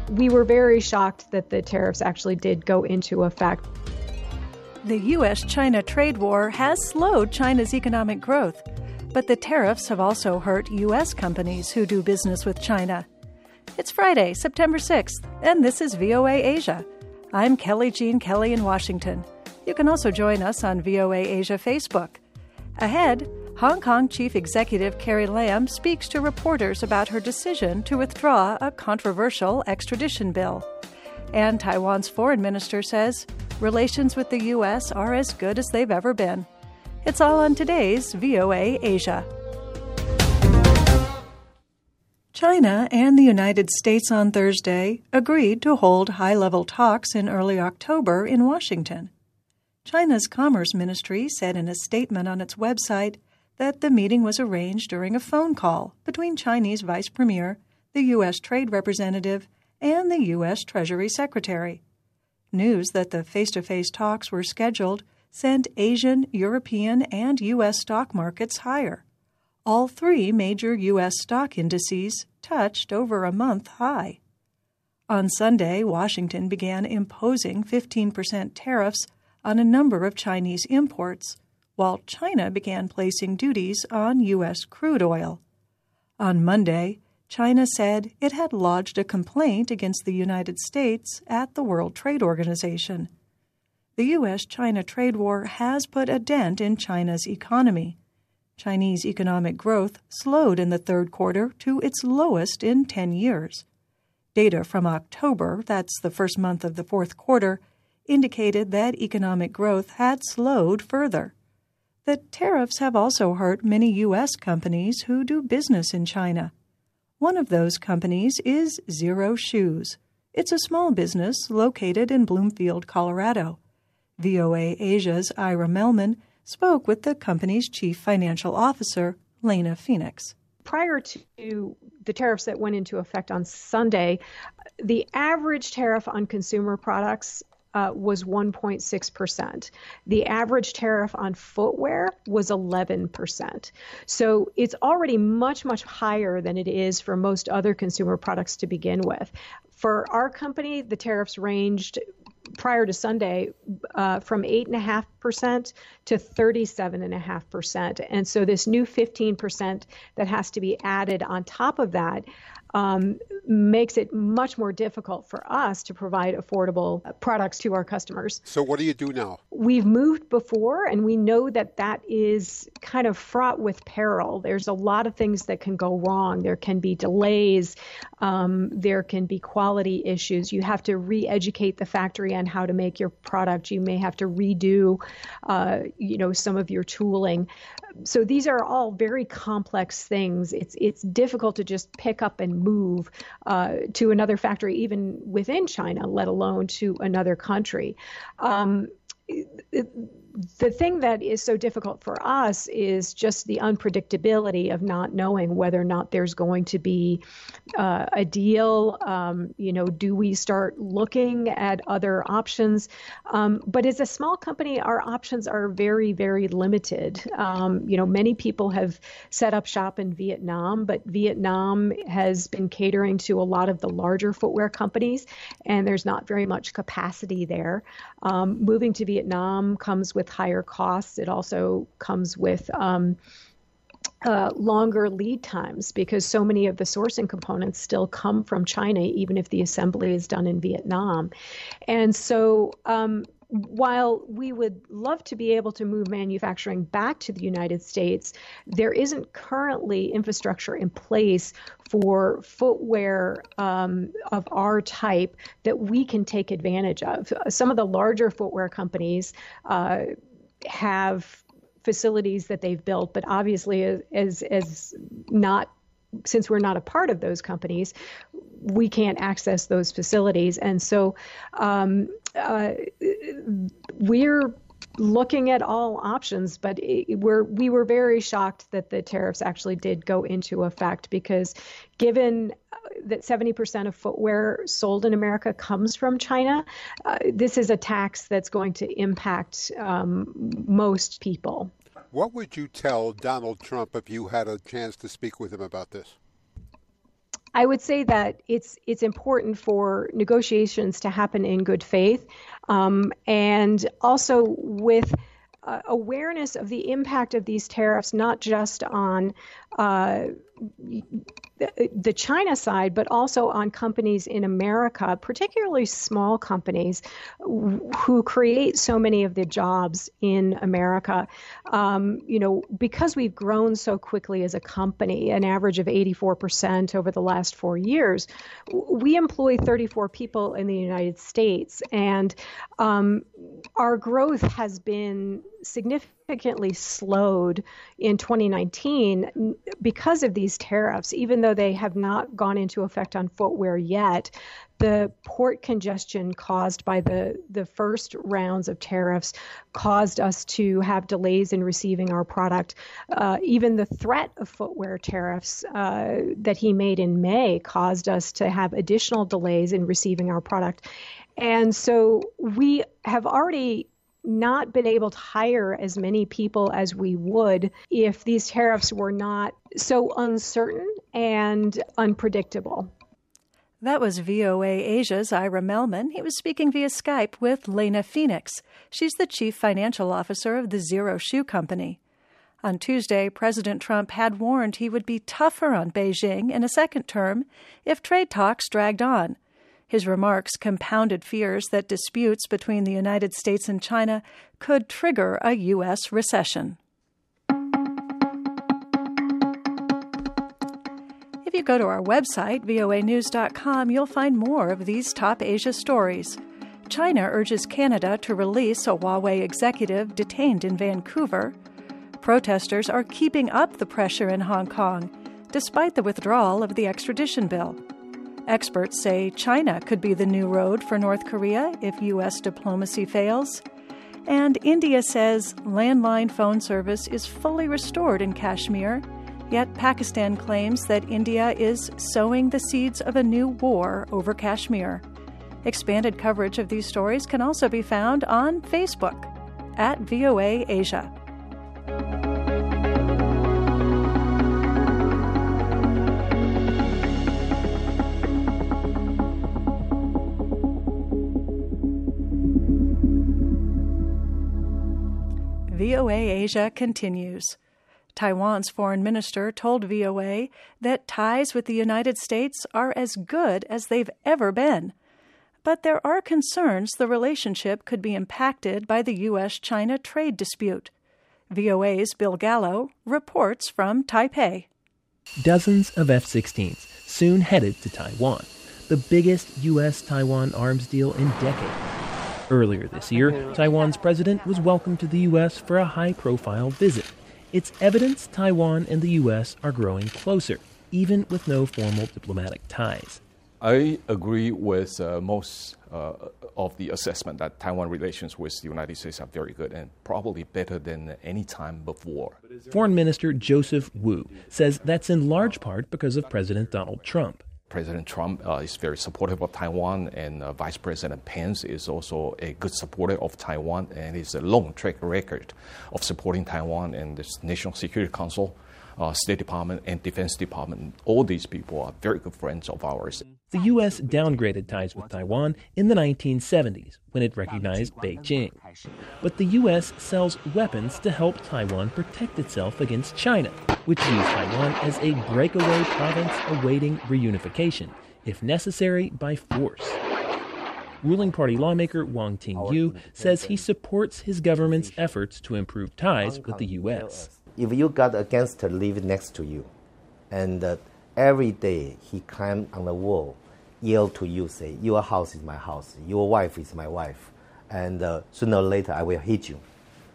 We were very shocked that the tariffs actually did go into effect. The U.S.-China trade war has slowed China's economic growth, but the tariffs have also hurt U.S. companies who do business with China. It's Friday, September 6th, and this is VOA Asia. I'm Kelly Jean Kelly in Washington. You can also join us on VOA Asia Facebook. Ahead, Hong Kong Chief Executive Carrie Lam speaks to reporters about her decision to withdraw a controversial extradition bill. And Taiwan's foreign minister says relations with the U.S. are as good as they've ever been. It's all on today's VOA Asia. China and the United States on Thursday agreed to hold high-level talks in early October in Washington. China's Commerce Ministry said in a statement on its website that the meeting was arranged during a phone call between Chinese Vice Premier, the U.S. Trade Representative, and the U.S. Treasury Secretary. News that the face-to-face talks were scheduled sent Asian, European, and U.S. stock markets higher. All three major U.S. stock indices touched over a month high. On Sunday, Washington began imposing 15% tariffs on a number of Chinese imports, while China began placing duties on U.S. crude oil. On Monday, China said it had lodged a complaint against the United States at the World Trade Organization. The U.S.-China trade war has put a dent in China's economy. Chinese economic growth slowed in the third quarter to its lowest in 10 years. Data from October, that's the first month of the fourth quarter, indicated that economic growth had slowed further. The tariffs have also hurt many U.S. companies who do business in China. One of those companies is Zero Shoes. It's a small business located in Bloomfield, Colorado. VOA Asia's Ira Melman spoke with the company's chief financial officer, Lena Phoenix. Prior to the tariffs that went into effect on Sunday, the average tariff on consumer products was 1.6%. The average tariff on footwear was 11%. So it's already much, much higher than it is for most other consumer products to begin with. For our company, the tariffs ranged prior to Sunday from 8.5% to 37.5%. And so this new 15% that has to be added on top of that makes it much more difficult for us to provide affordable products to our customers. So what do you do now? We've moved before, and we know that that is kind of fraught with peril. There's a lot of things that can go wrong. There can be delays. There can be quality issues. You have to re-educate the factory on how to make your product. You may have to redo, some of your tooling. So these are all very complex things. It's difficult to just pick up and move to another factory, even within China, let alone to another country. The thing that is so difficult for us is just the unpredictability of not knowing whether or not there's going to be a deal. Do we start looking at other options? But as a small company, our options are very, very limited. Many people have set up shop in Vietnam, but Vietnam has been catering to a lot of the larger footwear companies, and there's not very much capacity there. Moving to Vietnam comes with higher costs. It also comes with longer lead times because so many of the sourcing components still come from China, even if the assembly is done in Vietnam. And so while we would love to be able to move manufacturing back to the United States, there isn't currently infrastructure in place for footwear of our type that we can take advantage of. Some of the larger footwear companies have facilities that they've built, but obviously as not, since we're not a part of those companies, we can't access those facilities. And so we're looking at all options, but we were very shocked that the tariffs actually did go into effect because given that 70% of footwear sold in America comes from China, this is a tax that's going to impact most people. What would you tell Donald Trump if you had a chance to speak with him about this? I would say that it's important for negotiations to happen in good faith, and also with awareness of the impact of these tariffs, not just on the China side, but also on companies in America, particularly small companies who create so many of the jobs in America. Because we've grown so quickly as a company, an average of 84% over the last 4 years, we employ 34 people in the United States, and our growth has been significantly slowed in 2019 because of these tariffs. Even though they have not gone into effect on footwear yet, the port congestion caused by the first rounds of tariffs caused us to have delays in receiving our product. Even the threat of footwear tariffs that he made in May caused us to have additional delays in receiving our product. And so we have already not been able to hire as many people as we would if these tariffs were not so uncertain and unpredictable. That was VOA Asia's Ira Melman. He was speaking via Skype with Lena Phoenix. She's the chief financial officer of the Zero Shoe Company. On Tuesday, President Trump had warned he would be tougher on Beijing in a second term if trade talks dragged on. His remarks compounded fears that disputes between the United States and China could trigger a U.S. recession. If you go to our website, voanews.com, you'll find more of these top Asia stories. China urges Canada to release a Huawei executive detained in Vancouver. Protesters are keeping up the pressure in Hong Kong, despite the withdrawal of the extradition bill. Experts say China could be the new road for North Korea if U.S. diplomacy fails. And India says landline phone service is fully restored in Kashmir, yet Pakistan claims that India is sowing the seeds of a new war over Kashmir. Expanded coverage of these stories can also be found on Facebook at VOA Asia. VOA Asia continues. Taiwan's foreign minister told VOA that ties with the United States are as good as they've ever been. But there are concerns the relationship could be impacted by the U.S.-China trade dispute. VOA's Bill Gallo reports from Taipei. Dozens of F-16s soon headed to Taiwan, the biggest U.S.-Taiwan arms deal in decades. Earlier this year, Taiwan's president was welcomed to the U.S. for a high-profile visit. It's evidence Taiwan and the U.S. are growing closer, even with no formal diplomatic ties. I agree with most of the assessment that Taiwan relations with the United States are very good and probably better than any time before. Foreign Minister Joseph Wu says that's in large part because of President Donald Trump. President Trump is very supportive of Taiwan, and Vice President Pence is also a good supporter of Taiwan, and it's a long track record of supporting Taiwan and the National Security Council, State Department, and Defense Department. All these people are very good friends of ours. The U.S. downgraded ties with Taiwan in the 1970s when it recognized Beijing. But the U.S. sells weapons to help Taiwan protect itself against China, which views Taiwan as a breakaway province awaiting reunification, if necessary by force. Ruling party lawmaker Wang Ting-yu says he supports his government's efforts to improve ties with the U.S. If you got a gangster living next to you, and every day he climbed on the wall, yell to you, say, your house is my house, your wife is my wife, and sooner or later I will hit you.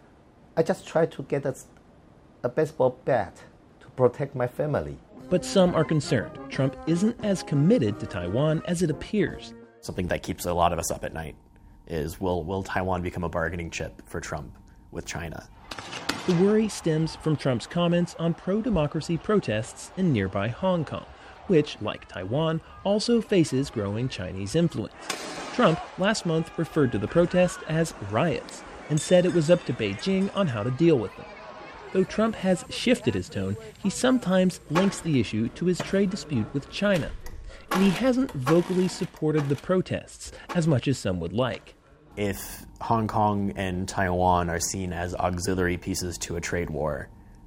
I just try to get a baseball bat to protect my family. But some are concerned Trump isn't as committed to Taiwan as it appears. Something that keeps a lot of us up at night is will Taiwan become a bargaining chip for Trump with China? The worry stems from Trump's comments on pro-democracy protests in nearby Hong Kong, which, like Taiwan, also faces growing Chinese influence. Trump last month referred to the protest as riots and said it was up to Beijing on how to deal with them. Though Trump has shifted his tone, he sometimes links the issue to his trade dispute with China. and he hasn't vocally supported the protests as much as some would like. If Hong Kong and Taiwan are seen as auxiliary pieces to a trade war,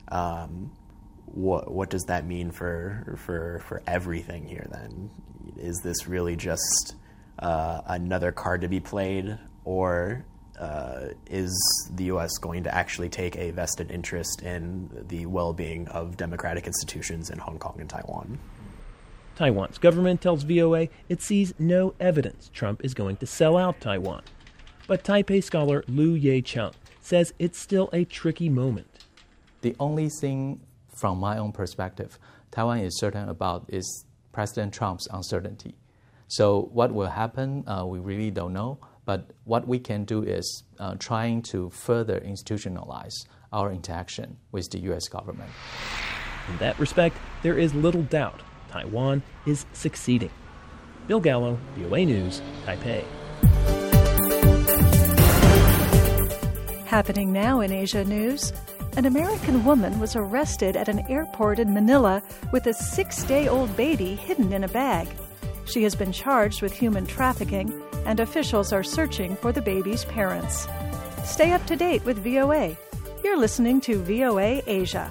what does that mean for everything here then? Is this really just another card to be played, or is the U.S. going to actually take a vested interest in the well-being of democratic institutions in Hong Kong and Taiwan? Taiwan's government tells VOA it sees no evidence Trump is going to sell out Taiwan. But Taipei scholar Lu Ye-chung says it's still a tricky moment. The only thing from my own perspective Taiwan is certain about is President Trump's uncertainty. So what will happen, we really don't know. But what we can do is trying to further institutionalize our interaction with the U.S. government. In that respect, there is little doubt Taiwan is succeeding. Bill Gallo, VOA News, Taipei. Happening now in Asia news, an American woman was arrested at an airport in Manila with a 6-day-old baby hidden in a bag. She has been charged with human trafficking, and officials are searching for the baby's parents. Stay up to date with VOA. You're listening to VOA Asia.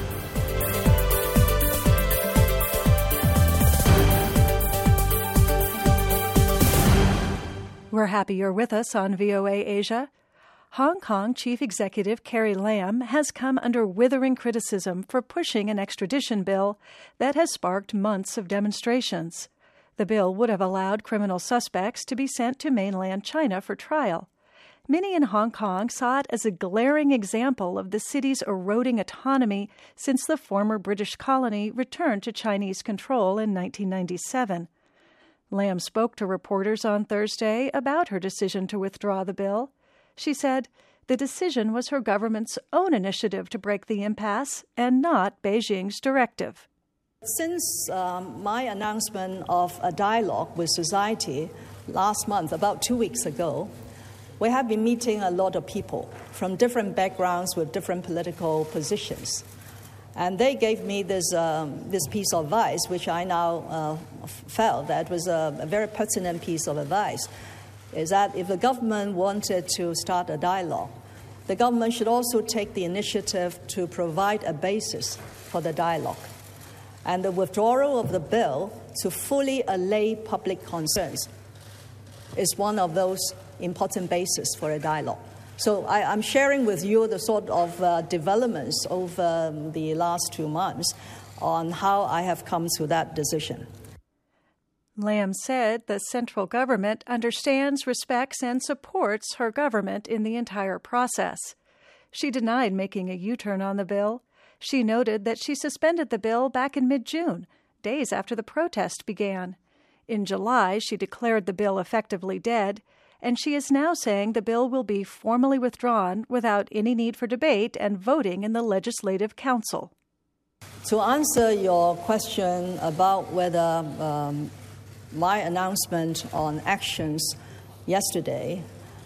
We're happy you're with us on VOA Asia. Hong Kong Chief Executive Carrie Lam has come under withering criticism for pushing an extradition bill that has sparked months of demonstrations. The bill would have allowed criminal suspects to be sent to mainland China for trial. Many in Hong Kong saw it as a glaring example of the city's eroding autonomy since the former British colony returned to Chinese control in 1997. Lam spoke to reporters on Thursday about her decision to withdraw the bill. She said the decision was her government's own initiative to break the impasse and not Beijing's directive. Since my announcement of a dialogue with society last month, about 2 weeks ago, we have been meeting a lot of people from different backgrounds with different political positions. And they gave me this piece of advice, which I now felt that was a very pertinent piece of advice, is that if the government wanted to start a dialogue, the government should also take the initiative to provide a basis for the dialogue. And the withdrawal of the bill to fully allay public concerns is one of those important bases for a dialogue. So I'm sharing with you the sort of developments over the last 2 months on how I have come to that decision. Lam said the central government understands, respects, and supports her government in the entire process. She denied making a U-turn on the bill. She noted that she suspended the bill back in mid-June, days after the protest began. In July, she declared the bill effectively dead, and she is now saying the bill will be formally withdrawn without any need for debate and voting in the Legislative Council. To answer your question about whether my announcement on actions yesterday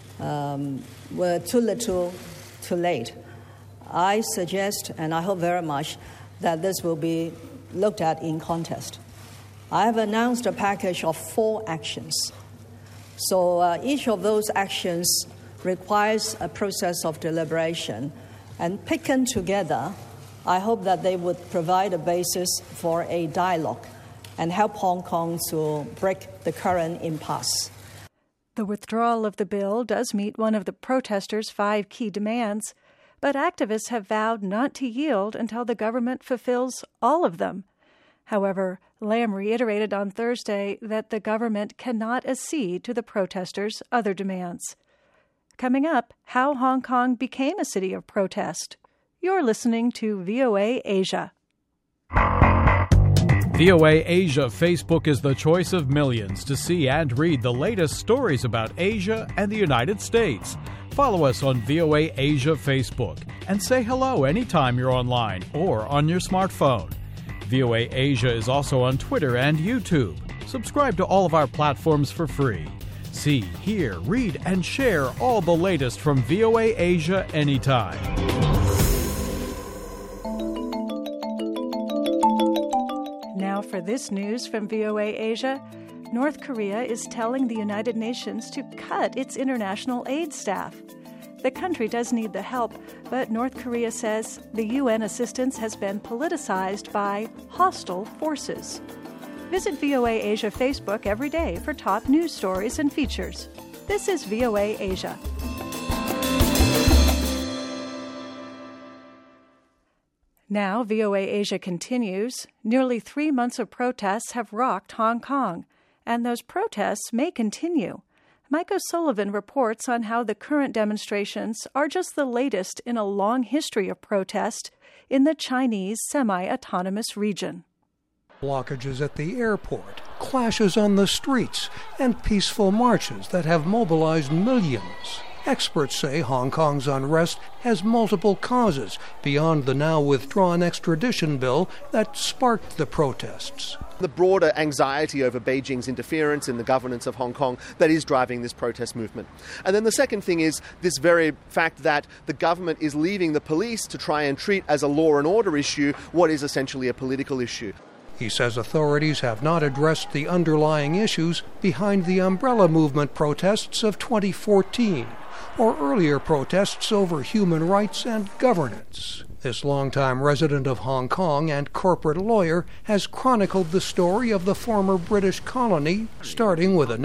were too little, too late, I suggest, and I hope very much, that this will be looked at in context. I have announced a package of 4 actions. So each of those actions requires a process of deliberation. And taken together, I hope that they would provide a basis for a dialogue and help Hong Kong to break the current impasse. The withdrawal of the bill does meet one of the protesters' 5 key demands, but activists have vowed not to yield until the government fulfills all of them. However, Lam reiterated on Thursday that the government cannot accede to the protesters' other demands. Coming up, how Hong Kong became a city of protest. You're listening to VOA Asia. VOA Asia Facebook is the choice of millions to see and read the latest stories about Asia and the United States. Follow us on VOA Asia Facebook and say hello anytime you're online or on your smartphone. VOA Asia is also on Twitter and YouTube. Subscribe to all of our platforms for free. See, hear, read, and share all the latest from VOA Asia anytime. for this news from VOA Asia. North Korea is telling the United Nations to cut its international aid staff. The country does need the help, but North Korea says the UN assistance has been politicized by hostile forces. Visit VOA Asia Facebook every day for top news stories and features. This is VOA Asia. Now, VOA Asia continues. Nearly 3 months of protests have rocked Hong Kong, and those protests may continue. Mike O'Sullivan reports on how the current demonstrations are just the latest in a long history of protest in the Chinese semi-autonomous region. Blockages at the airport, clashes on the streets, and peaceful marches that have mobilized millions. Experts say Hong Kong's unrest has multiple causes beyond the now withdrawn extradition bill that sparked the protests. The broader anxiety over Beijing's interference in the governance of Hong Kong that is driving this protest movement. And then the second thing is this very fact that the government is leaving the police to try and treat as a law and order issue what is essentially a political issue. He says authorities have not addressed the underlying issues behind the umbrella movement protests of 2014 or earlier protests over human rights and governance. This longtime resident of Hong Kong and corporate lawyer has chronicled the story of the former British colony, starting with a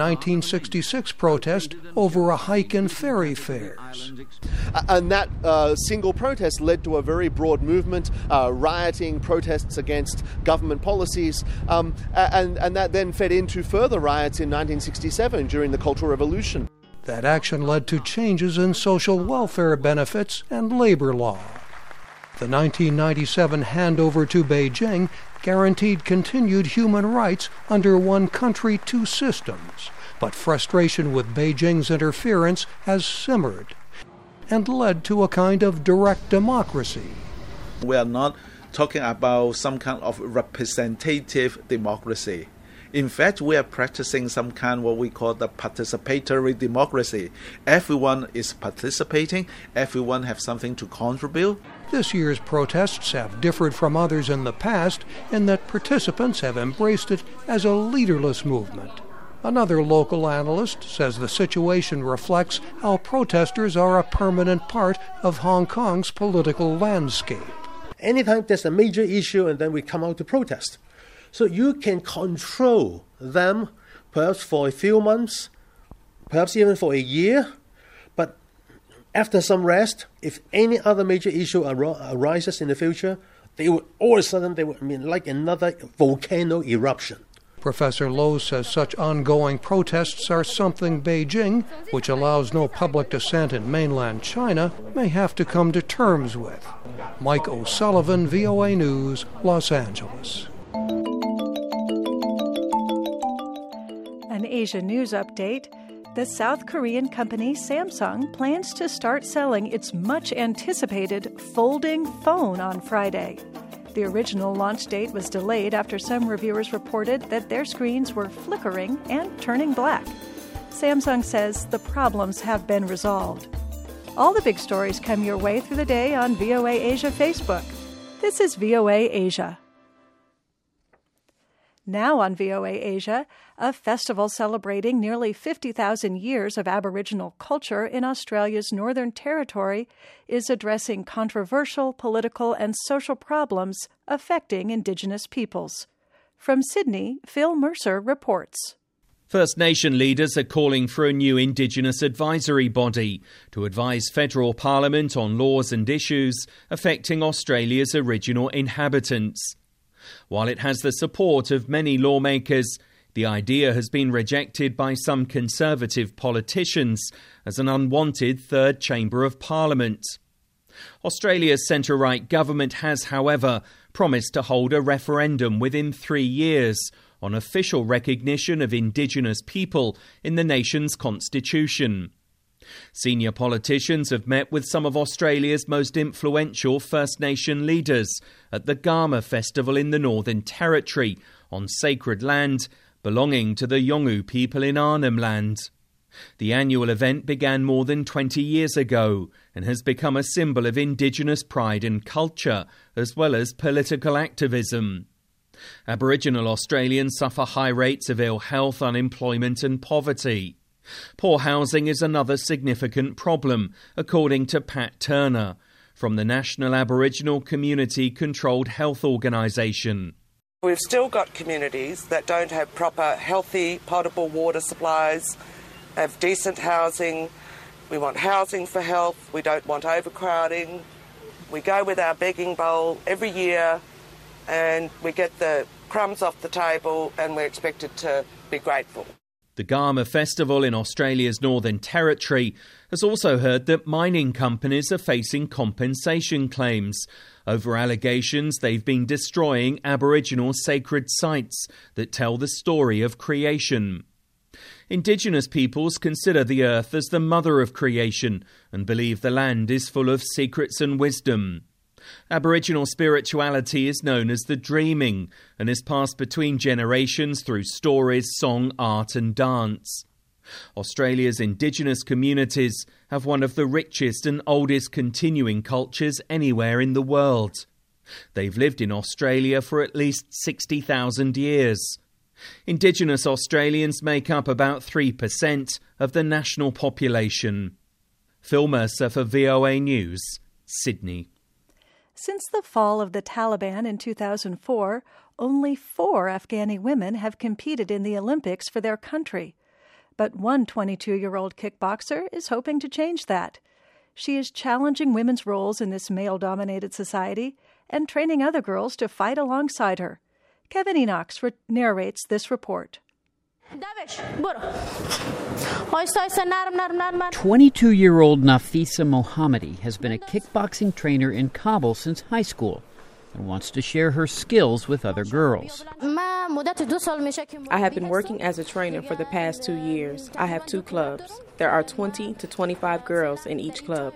1966 protest over a hike in ferry fares. And that single protest led to a very broad movement, rioting, protests against government policies, and that then fed into further riots in 1967 during the Cultural Revolution. That action led to changes in social welfare benefits and labor law. The 1997 handover to Beijing guaranteed continued human rights under one country, two systems. But frustration with Beijing's interference has simmered and led to a kind of direct democracy. We are not talking about some kind of representative democracy. In fact, we are practicing some kind of what we call the participatory democracy. Everyone is participating, everyone has something to contribute. This year's protests have differed from others in the past in that participants have embraced it as a leaderless movement. Another local analyst says the situation reflects how protesters are a permanent part of Hong Kong's political landscape. Anytime there's a major issue and then we come out to protest. So you can control them perhaps for a few months, perhaps even for a year, but after some rest, if any other major issue arises in the future, they will all of a sudden like another volcano eruption. Professor Lowe says such ongoing protests are something Beijing, which allows no public dissent in mainland China, may have to come to terms with. Mike O'Sullivan, VOA News, Los Angeles. An Asia News update. The South Korean company Samsung plans to start selling its much-anticipated folding phone on Friday. The original launch date was delayed after some reviewers reported that their screens were flickering and turning black. Samsung says the problems have been resolved. All the big stories come your way through the day on VOA Asia Facebook. This is VOA Asia. Now on VOA Asia, a festival celebrating nearly 50,000 years of Aboriginal culture in Australia's Northern Territory is addressing controversial political and social problems affecting Indigenous peoples. From Sydney, Phil Mercer reports. First Nation leaders are calling for a new Indigenous advisory body to advise federal parliament on laws and issues affecting Australia's original inhabitants. While it has the support of many lawmakers, the idea has been rejected by some Conservative politicians as an unwanted third chamber of Parliament. Australia's centre-right government has, however, promised to hold a referendum within 3 years on official recognition of Indigenous people in the nation's constitution. Senior politicians have met with some of Australia's most influential First Nation leaders at the Garma Festival in the Northern Territory on sacred land belonging to the Yolngu people in Arnhem Land. The annual event began more than 20 years ago and has become a symbol of Indigenous pride and culture as well as political activism. Aboriginal Australians suffer high rates of ill health, unemployment and poverty. Poor housing is another significant problem, according to Pat Turner, from the National Aboriginal Community Controlled Health Organisation. We've still got communities that don't have proper, healthy, potable water supplies, have decent housing. We want housing for health. We don't want overcrowding. We go with our begging bowl every year and we get the crumbs off the table and we're expected to be grateful. The Garma Festival in Australia's Northern Territory has also heard that mining companies are facing compensation claims over allegations they've been destroying Aboriginal sacred sites that tell the story of creation. Indigenous peoples consider the earth as the mother of creation and believe the land is full of secrets and wisdom. Aboriginal spirituality is known as the dreaming and is passed between generations through stories, song, art and dance. Australia's Indigenous communities have one of the richest and oldest continuing cultures anywhere in the world. They've lived in Australia for at least 60,000 years. Indigenous Australians make up about 3% of the national population. Phil Mercer for VOA News, Sydney. Since the fall of the Taliban in 2004, only 4 Afghani women have competed in the Olympics for their country. But one 22-year-old kickboxer is hoping to change that. She is challenging women's roles in this male-dominated society and training other girls to fight alongside her. Kevin Enox narrates this report. 22-year-old Nafisa Mohammadi has been a kickboxing trainer in Kabul since high school and wants to share her skills with other girls. I have been working as a trainer for the past 2 years. I have 2 clubs. There are 20 to 25 girls in each club.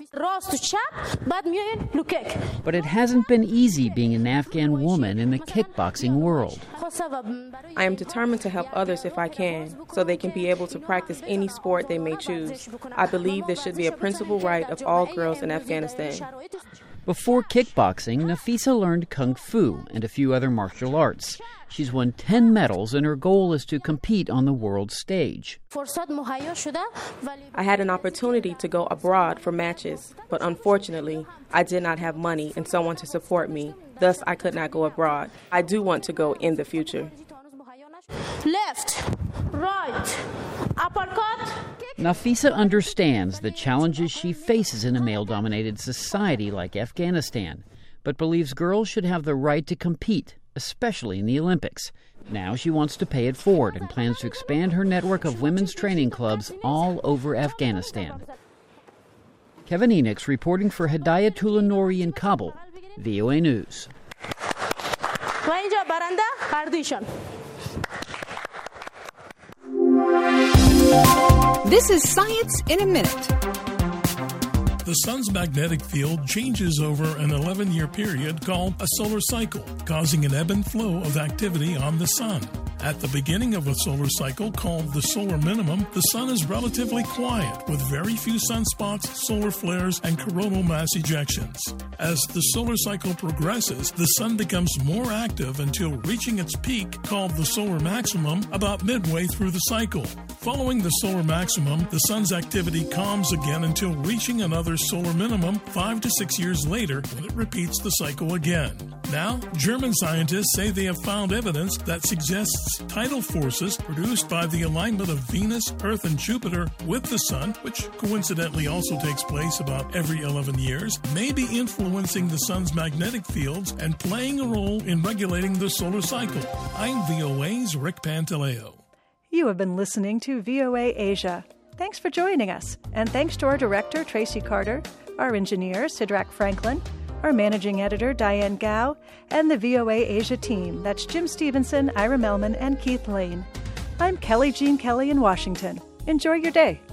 But it hasn't been easy being an Afghan woman in the kickboxing world. I am determined to help others if I can, so they can be able to practice any sport they may choose. I believe this should be a principal right of all girls in Afghanistan. Before kickboxing, Nafisa learned Kung Fu and a few other martial arts. She's won 10 medals and her goal is to compete on the world stage. I had an opportunity to go abroad for matches, but unfortunately, I did not have money and someone to support me. Thus, I could not go abroad. I do want to go in the future. Left, right, uppercut. Nafisa understands the challenges she faces in a male-dominated society like Afghanistan, but believes girls should have the right to compete, especially in the Olympics. Now she wants to pay it forward and plans to expand her network of women's training clubs all over Afghanistan. Kevin Enox reporting for Hidayatullah Nouri in Kabul, VOA News. This is Science in a Minute. The sun's magnetic field changes over an 11-year period called a solar cycle, causing an ebb and flow of activity on the sun. At the beginning of a solar cycle, called the solar minimum, the sun is relatively quiet, with very few sunspots, solar flares, and coronal mass ejections. As the solar cycle progresses, the sun becomes more active until reaching its peak, called the solar maximum, about midway through the cycle. Following the solar maximum, the sun's activity calms again until reaching another solar minimum 5 to 6 years later, when it repeats the cycle again. Now, German scientists say they have found evidence that suggests tidal forces produced by the alignment of Venus, Earth, and Jupiter with the sun, which coincidentally also takes place about every 11 years, may be influencing the sun's magnetic fields and playing a role in regulating the solar cycle. I'm VOA's Rick Pantaleo. You have been listening to VOA Asia. Thanks for joining us, and thanks to our director, Tracy Carter, our engineer, Sidrak Franklin, our managing editor, Diane Gao, and the VOA Asia team. That's Jim Stevenson, Ira Melman, and Keith Lane. I'm Kelly Jean Kelly in Washington. Enjoy your day.